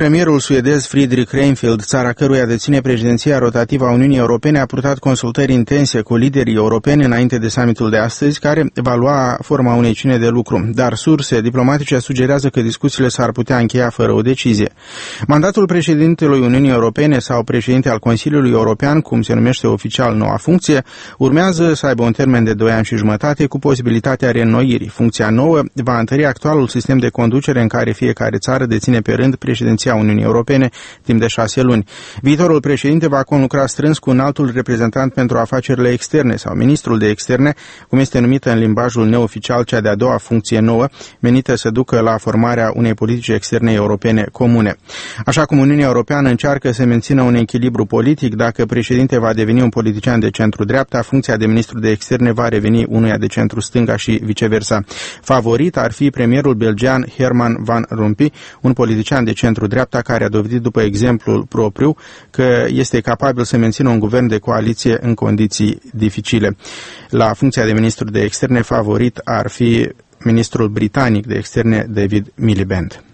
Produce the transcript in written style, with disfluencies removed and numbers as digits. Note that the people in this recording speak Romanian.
Premierul suedez Fredrik Reinfeldt, țara căruia deține președinția rotativă a Uniunii Europene, a purtat consultări intense cu liderii europeni înainte de summitul de astăzi, care va lua forma unei cine de lucru, dar surse diplomatice sugerează că discuțiile s-ar putea încheia fără o decizie. Mandatul președintelui Uniunii Europene sau președinte al Consiliului European, cum se numește oficial noua funcție, urmează să aibă un termen de 2 ani și jumătate cu posibilitatea reînnoirii. Funcția nouă va întări actualul sistem de conducere în care fiecare țară deține pe rând președinția Uniunii Europene timp de 6 luni. Viitorul președinte va conlucra strâns cu înaltul reprezentant pentru afacerile externe sau ministrul de externe, cum este numită în limbajul neoficial cea de-a doua funcție nouă, menită să ducă la formarea unei politici externe europene comune. Așa cum Uniunea Europeană încearcă să mențină un echilibru politic, dacă președinte va deveni un politician de centru-dreapta, funcția de ministru de externe va reveni unuia de centru-stânga și viceversa. Favorit ar fi premierul belgian Herman Van Rompuy, un politician de centru-dreapta care a dovedit după exemplul propriu că este capabil să mențină un guvern de coaliție în condiții dificile. La funcția de ministru de externe favorit ar fi ministrul britanic de externe David Miliband.